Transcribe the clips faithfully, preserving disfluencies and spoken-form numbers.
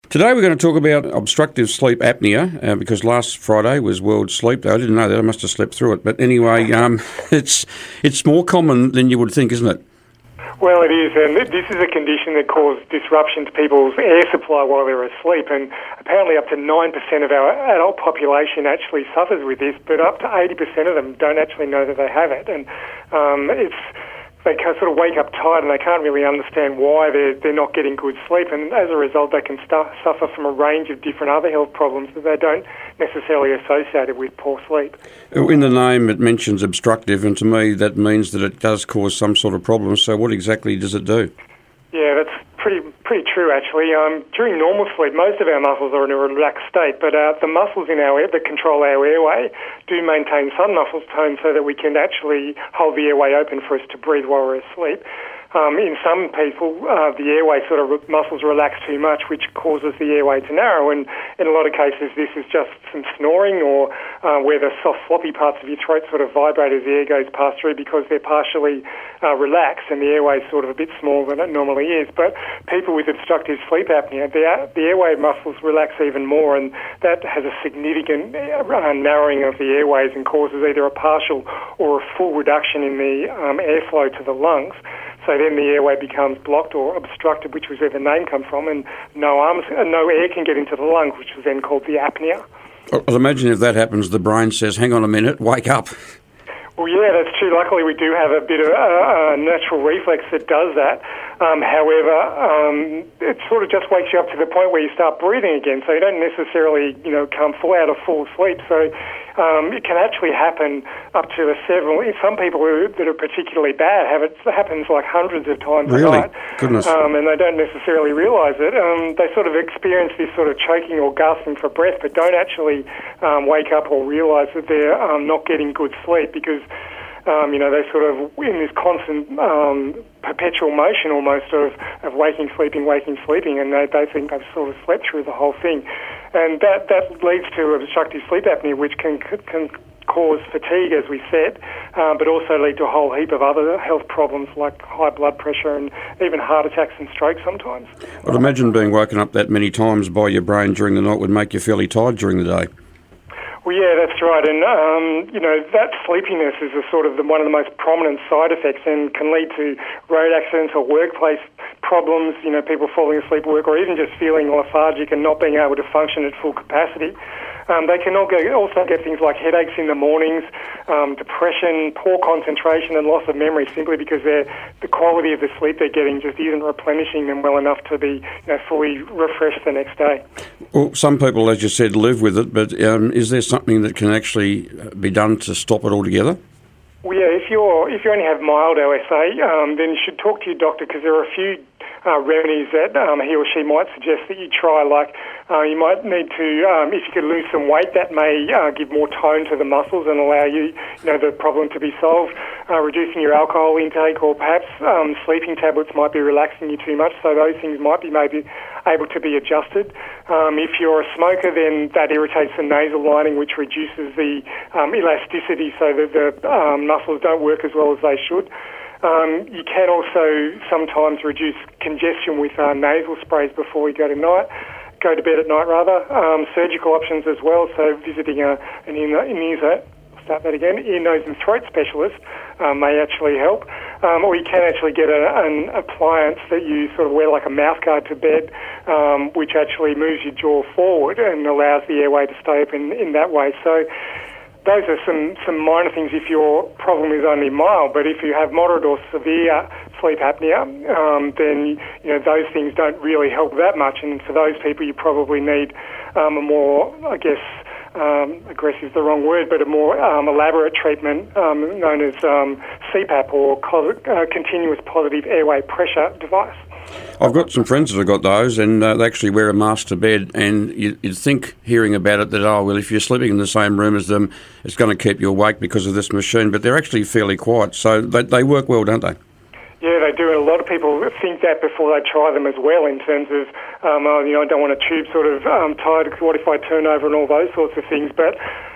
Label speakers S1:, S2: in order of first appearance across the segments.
S1: Today we're going to talk about obstructive sleep apnea uh, because last Friday was World Sleep Day. I didn't know that. I must have slept through it. But anyway, um, it's it's more common than you would think, isn't it?
S2: Well, it is, and this is a condition that causes disruption to people's air supply while they're asleep, and apparently up to nine percent of our adult population actually suffers with this, but up to eighty percent of them don't actually know that they have it, and um, it's they can sort of wake up tired and they can't really understand why they're, they're not getting good sleep, and as a result they can stu- suffer from a range of different other health problems that they don't necessarily associate with poor sleep.
S1: In the name it mentions obstructive, and to me that means that it does cause some sort of problem. So what exactly does it do?
S2: Yeah, that's pretty pretty true actually. Um, during normal sleep, most of our muscles are in a relaxed state, but uh, the muscles in our air that control our airway do maintain some muscle tone so that we can actually hold the airway open for us to breathe while we're asleep. Um, in some people, uh, the airway sort of re- muscles relax too much, which causes the airway to narrow. And in a lot of cases, this is just some snoring or uh, where the soft, floppy parts of your throat sort of vibrate as the air goes past through because they're partially uh, relaxed and the airway is sort of a bit smaller than it normally is. But people with obstructive sleep apnea, the, the airway muscles relax even more, and that has a significant uh, narrowing of the airways and causes either a partial or a full reduction in the um, airflow to the lungs. So then the airway becomes blocked or obstructed, which was where the name come from, and no arms, uh, no air can get into the lungs, which is then called the apnea.
S1: I'll imagine if that happens, the brain says, hang on a minute, wake up.
S2: Well, yeah, that's true. Luckily, we do have a bit of a, a natural reflex that does that. Um, however, um, it sort of just wakes you up to the point where you start breathing again, so you don't necessarily, you know, come full out of full sleep. So um, it can actually happen up to a several. Some people who, that are particularly bad have it. It happens like hundreds of times
S1: really?
S2: a night.
S1: Goodness.
S2: Um, and they don't necessarily realise it. Um, they sort of experience this sort of choking or gasping for breath, but don't actually um, wake up or realise that they're um, not getting good sleep because. Um, you know, they're sort of in this constant um, perpetual motion almost of, of waking, sleeping, waking, sleeping, and they, they think they've sort of slept through the whole thing. And that, that leads to obstructive sleep apnea, which can can cause fatigue, as we said, um, but also lead to a whole heap of other health problems like high blood pressure and even heart attacks and strokes sometimes.
S1: I'd imagine being woken up that many times by your brain during the night would make you fairly tired during the day.
S2: Well, yeah, that's right, and um, you know that sleepiness is a sort of the, one of the most prominent side effects, and can lead to road accidents or workplace problems. You know, people falling asleep at work, or even just feeling lethargic and not being able to function at full capacity. Um, they can also get things like headaches in the mornings, um, depression, poor concentration, and loss of memory simply because the quality of the sleep they're getting just isn't replenishing them well enough to be, you know, fully refreshed the next day.
S1: Well, some people, as you said, live with it, but um, is there something that can actually be done to stop it altogether?
S2: Well, yeah, if you're if you only have mild O S A, um, then you should talk to your doctor because there are a few uh, remedies that um, he or she might suggest that you try. Like uh, you might need to, um, if you could lose some weight, that may uh, give more tone to the muscles and allow you, you know, the problem to be solved. Uh, reducing your alcohol intake, or perhaps um, sleeping tablets might be relaxing you too much, so those things might be maybe able to be adjusted. Um, if you're a smoker, then that irritates the nasal lining, which reduces the um, elasticity so that the um, muscles don't work as well as they should. Um, you can also sometimes reduce congestion with uh, nasal sprays before you go to night. Go to bed at night, rather. Um, surgical options as well, so visiting a, an ear, an ear, start that again, ear, nose and throat specialist um, may actually help. Um, or you can actually get a, an appliance that you sort of wear like a mouth guard to bed, um, which actually moves your jaw forward and allows the airway to stay open in that way. So those are some, some minor things if your problem is only mild, but if you have moderate or severe sleep apnea, um, then you know those things don't really help that much. And for those people, you probably need um, a more, I guess, um, aggressive is the wrong word, but a more um, elaborate treatment um, known as um, C PAP or co- uh, continuous positive airway pressure device.
S1: I've got some friends that have got those, and uh, they actually wear a mask to bed, and you, you'd think, hearing about it, that, oh, well, if you're sleeping in the same room as them, it's going to keep you awake because of this machine, but they're actually fairly quiet, so they, they work well, don't they?
S2: Yeah, they do, and a lot of people think that before they try them as well in terms of, um, oh, you know, I don't want a tube sort of um, tied, what if I turn over and all those sorts of things, but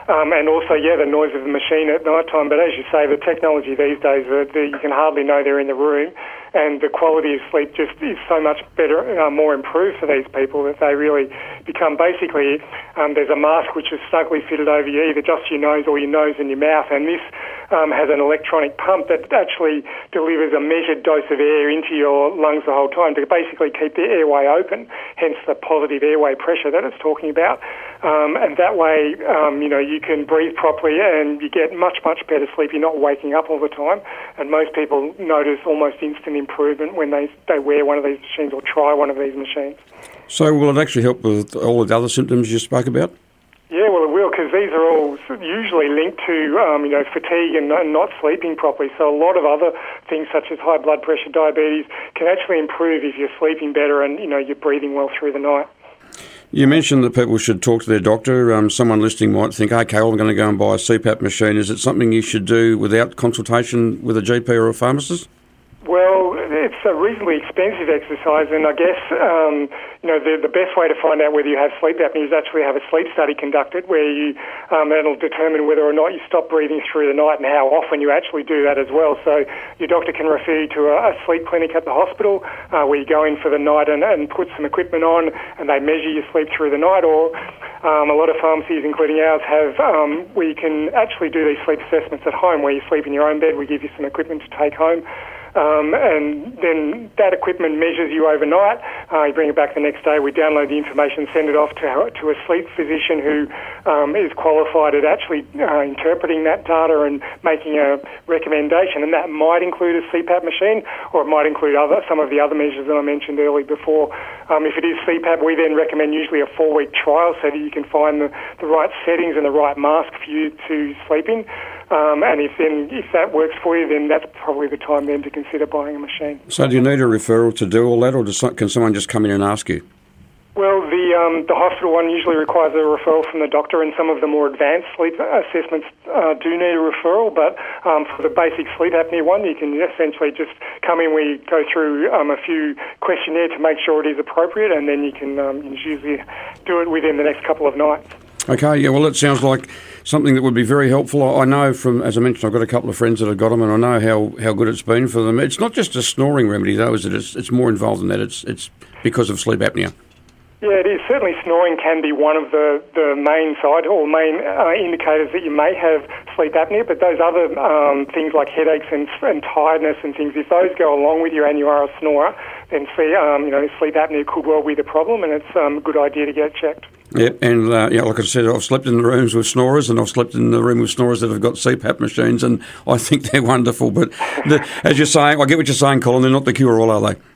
S2: um, and also, yeah, the noise of the machine at night time. But as you say, the technology these days, uh, the, you can hardly know they're in the room, and the quality of sleep just is so much better, uh, more improved for these people that they really become basically, um, there's a mask which is snugly fitted over you, either just your nose or your nose and your mouth, and this um, has an electronic pump that actually delivers a measured dose of air into your lungs the whole time to basically keep the airway open, hence the positive airway pressure that it's talking about. Um, and that way, um, you know, you can breathe properly and you get much, much better sleep. You're not waking up all the time. And most people notice almost instant improvement when they, they wear one of these machines or try one of these machines.
S1: So will it actually help with all of the other symptoms you spoke about?
S2: Yeah, well, it will, because these are all usually linked to, um, you know, fatigue and, and not sleeping properly. So a lot of other things, such as high blood pressure, diabetes, can actually improve if you're sleeping better and, you know, you're breathing well through the night.
S1: You mentioned that people should talk to their doctor. Um, someone listening might think, okay, well, I'm going to go and buy a C PAP machine. Is it something you should do without consultation with a G P or a pharmacist? Well,
S2: it's a reasonably expensive exercise, and I guess um, you know the, the best way to find out whether you have sleep apnea is actually have a sleep study conducted, where you um, that'll determine whether or not you stop breathing through the night and how often you actually do that as well. So your doctor can refer you to a, a sleep clinic at the hospital uh, where you go in for the night and, and put some equipment on, and they measure your sleep through the night. Or um, a lot of pharmacies, including ours, have um, where you can actually do these sleep assessments at home, where you sleep in your own bed. We give you some equipment to take home. Um, and then that equipment measures you overnight. Uh, you bring it back the next day. We download the information, send it off to to a sleep physician who um, is qualified at actually uh, interpreting that data and making a recommendation. And that might include a C PAP machine, or it might include other some of the other measures that I mentioned earlier before. Um, if it is C PAP, we then recommend usually a four-week trial so that you can find the, the right settings and the right mask for you to sleep in. Um, and if then if that works for you, then that's probably the time then to consider buying a machine.
S1: So do you need a referral to do all that, or does, can someone just come in and ask you?
S2: Well, the um, the hospital one usually requires a referral from the doctor, and some of the more advanced sleep assessments uh, do need a referral. But um, for the basic sleep apnea one, you can essentially just come in. We go through um, a few questionnaire to make sure it is appropriate, and then you can um, usually do it within the next couple of nights.
S1: Okay, yeah, well, it sounds like something that would be very helpful. I know from, as I mentioned, I've got a couple of friends that have got them, and I know how, how good it's been for them. It's not just a snoring remedy, though, is it? It's, it's more involved than that. It's it's because of sleep apnea.
S2: Yeah, it is. Certainly snoring can be one of the, the main side or main uh, indicators that you may have sleep apnea, but those other um, things like headaches and, and tiredness and things, if those go along with you and you are a snorer, then see, um, you know, sleep apnea could well be the problem, and it's um, a good idea to get checked.
S1: Yeah, and uh, yeah, like I said, I've slept in the rooms with snorers, and I've slept in the room with snorers that have got C PAP machines, and I think they're wonderful. But the, as you're saying, I get what you're saying, Colin, they're not the cure-all, are they?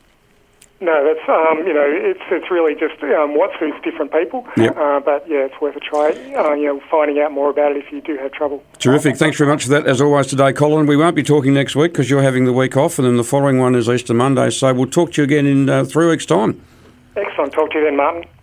S2: No, that's, um, you know, it's it's really just um, what suits different people.
S1: Yep.
S2: Uh, but, yeah, it's worth a try, uh, you know, finding out more about it if you do have trouble.
S1: Terrific. Thanks very much for that, as always, today, Colin. We won't be talking next week because you're having the week off, and then the following one is Easter Monday, so we'll talk to you again in uh, three weeks' time.
S2: Excellent. Talk to you then, Martin.